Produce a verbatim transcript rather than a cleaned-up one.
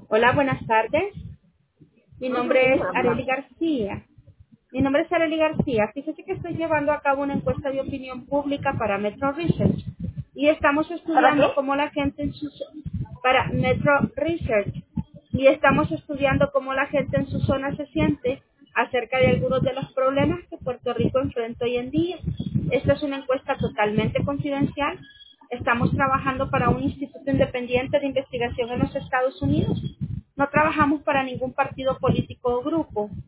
Hola, buenas tardes. Mi Ajá, nombre ¿quién es habla? Arely García. Mi nombre es Arely García. Fíjese que estoy llevando a cabo una encuesta de opinión pública para Metro Research y estamos ¿Para estudiando qué? cómo la gente en sus para Metro Research y estamos estudiando cómo la gente en su zona se siente acerca de algunos de los problemas que Puerto Rico enfrenta hoy en día. Esta es una encuesta totalmente confidencial. Estamos trabajando para un instituto independiente de investigación en los Estados Unidos. No trabajamos para ningún partido político o grupo.